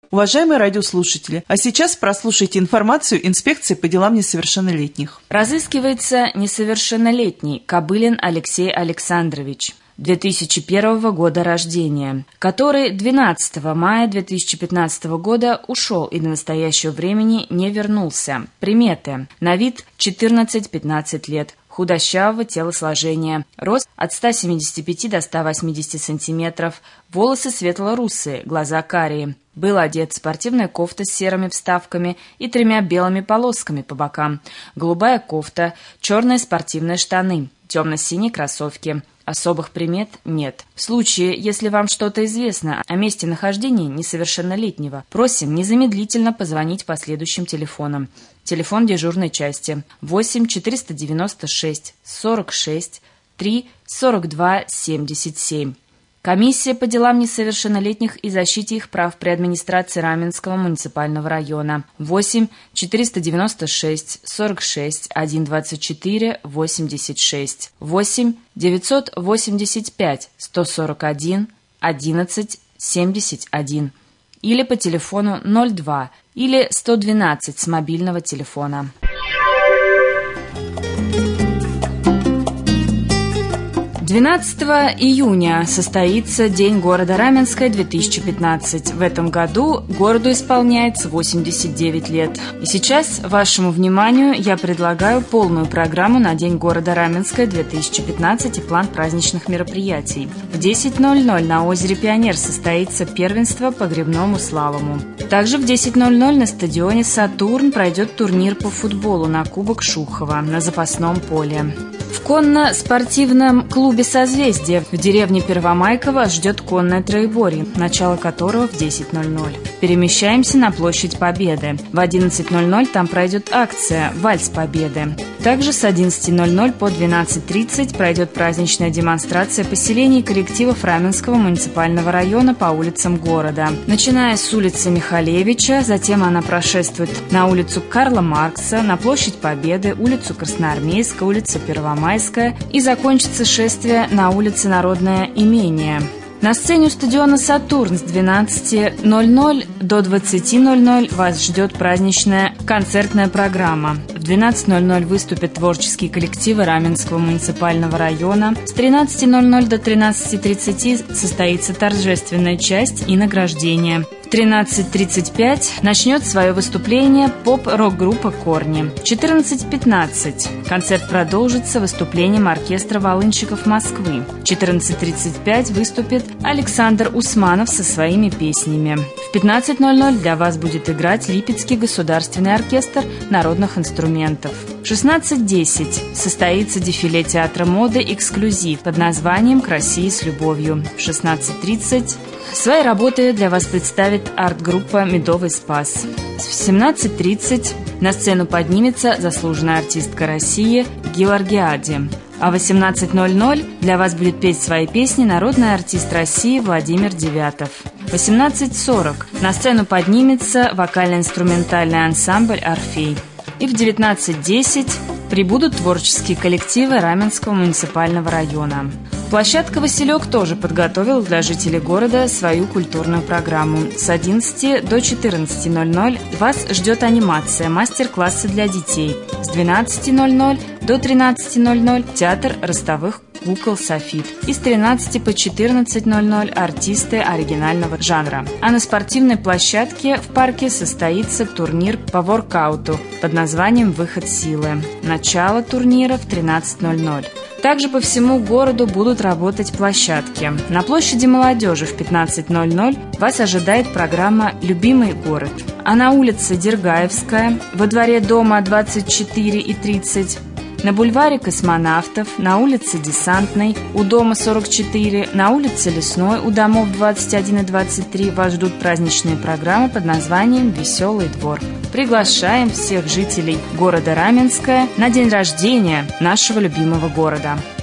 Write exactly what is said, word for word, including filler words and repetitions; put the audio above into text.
Уважаемые радиослушатели, а сейчас прослушайте информацию инспекции по делам несовершеннолетних. Разыскивается несовершеннолетний Кобылин Алексей Александрович, две тысячи первого года рождения, который двенадцатого мая две тысячи пятнадцатого года ушел и до настоящего времени не вернулся. Приметы. На вид четырнадцать-пятнадцать лет. Худощавого телосложения, рост от ста семидесяти пяти до ста восьмидесяти сантиметров, волосы светло-русые, глаза карие. Был одет в спортивная кофта с серыми вставками и тремя белыми полосками по бокам, голубая кофта, черные спортивные штаны, темно-синие кроссовки. Особых примет нет. В случае, если вам что-то известно о месте нахождения несовершеннолетнего, просим незамедлительно позвонить по следующим телефонам. Телефон дежурной части восемь четыреста девяносто шесть сорок шесть три сорок два семьдесят семь. Комиссия по делам несовершеннолетних и защите их прав при администрации Раменского муниципального района восемь четыреста девяносто шесть сорок шесть сто двадцать четыре восемьдесят шесть восемь девятьсот восемьдесят пять сто сорок один одиннадцать семьдесят один или по телефону ноль два или сто двенадцать с мобильного телефона. двенадцатого июня состоится День города Раменское две тысячи пятнадцать. В этом году городу исполняется восемьдесят девять лет. И сейчас вашему вниманию я предлагаю полную программу на День города Раменское две тысячи пятнадцать и план праздничных мероприятий. В десять ноль ноль на озере Пионер состоится первенство по гребному слалому. Также в десять ноль ноль на стадионе «Сатурн» пройдет турнир по футболу на Кубок Шухова на запасном поле. В конно-спортивном клубе «Созвездие» в деревне Первомайково ждет конное троеборье, начало которого в десять ноль ноль. Перемещаемся на площадь Победы. В одиннадцать ноль ноль там пройдет акция «Вальс Победы». Также с одиннадцати ноль ноль по двенадцать тридцать пройдет праздничная демонстрация поселений и коллективов Раменского муниципального района по улицам города. Начиная с улицы Михалевича, затем она прошествует на улицу Карла Маркса, на площадь Победы, улицу Красноармейская, улицу Первомайская и закончится шествие на улице Народное имение. На сцене у стадиона «Сатурн» с двенадцати ноль ноль до двадцати ноль ноль вас ждет праздничная концертная программа. В двенадцать ноль ноль выступят творческие коллективы Раменского муниципального района. С тринадцати ноль ноль до тринадцати тридцати состоится торжественная часть и награждение. В тринадцать тридцать пять начнет свое выступление поп-рок-группа «Корни». В четырнадцать пятнадцать концерт продолжится выступлением оркестра волынщиков Москвы. В четырнадцать тридцать пять выступит Александр Усманов со своими песнями. В пятнадцать ноль ноль для вас будет играть Липецкий государственный оркестр народных инструментов. В шестнадцать десять состоится дефиле театра моды «Эксклюзив» под названием «К России с любовью». В шестнадцать тридцать свои работы для вас представит арт-группа «Медовый спас». В семнадцать тридцать на сцену поднимется заслуженная артистка России Георгиади. А в восемнадцать ноль ноль для вас будет петь свои песни народный артист России Владимир Девятов. В восемнадцать сорок на сцену поднимется вокально-инструментальный ансамбль «Орфей». И в девятнадцать десять прибудут творческие коллективы Раменского муниципального района. Площадка «Василек» тоже подготовила для жителей города свою культурную программу. С одиннадцати до четырнадцати ноль ноль вас ждет анимация, мастер-классы для детей. С двенадцати ноль ноль до тринадцати ноль ноль театр ростовых кукол «Софит». И с тринадцати по четырнадцать ноль ноль артисты оригинального жанра. А на спортивной площадке в парке состоится турнир по воркауту под названием «Выход силы». Начало турнира в тринадцать ноль ноль. Также по всему городу будут работать площадки. На площади молодежи в пятнадцать ноль ноль вас ожидает программа «Любимый город». А на улице Дергаевская, во дворе дома двадцать четыре и тридцать, на бульваре Космонавтов, на улице Десантной, у дома сорок четыре, на улице Лесной, у домов двадцать один и двадцать три вас ждут праздничные программы под названием «Веселый двор». Приглашаем всех жителей города Раменское на день рождения нашего любимого города.